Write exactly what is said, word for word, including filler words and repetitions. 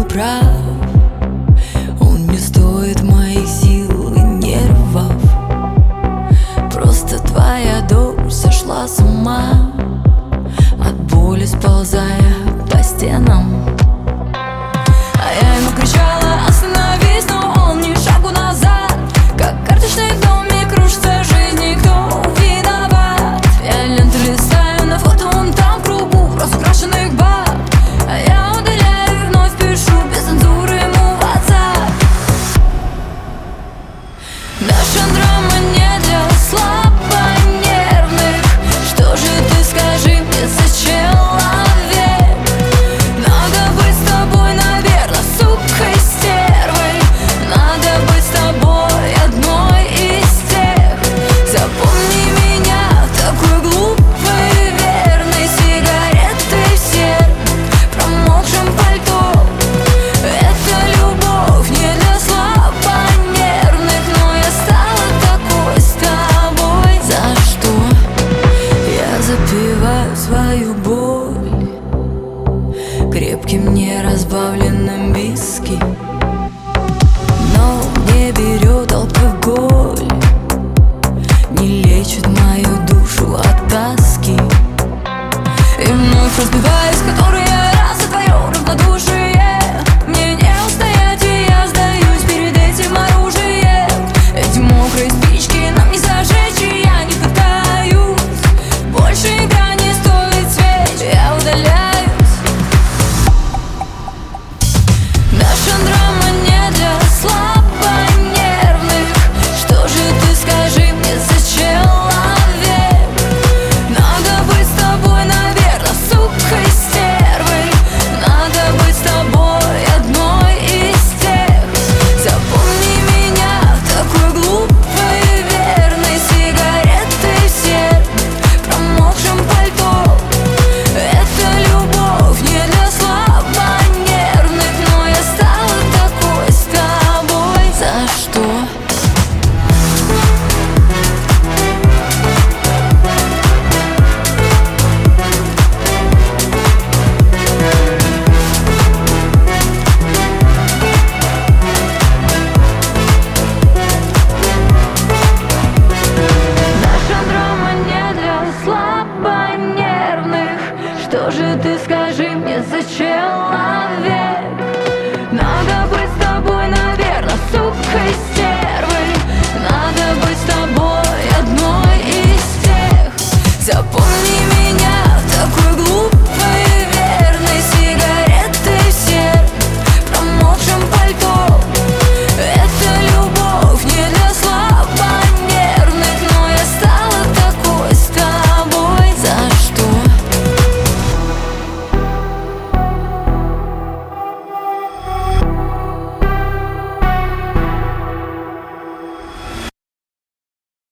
прав. Он не стоит моих сил и нервов. Просто твоя дочь сошла с ума, от боли сползая по стенам. А я ему кричала: остановись, но он ни шагу назад. Как карточный домик кружится жизнь, никто виноват. Я ленты листаю, на фото он там в кругу разукрашенных баб. А я удаляю и вновь пишу без цензуры ему в WhatsApp. Наш Андрей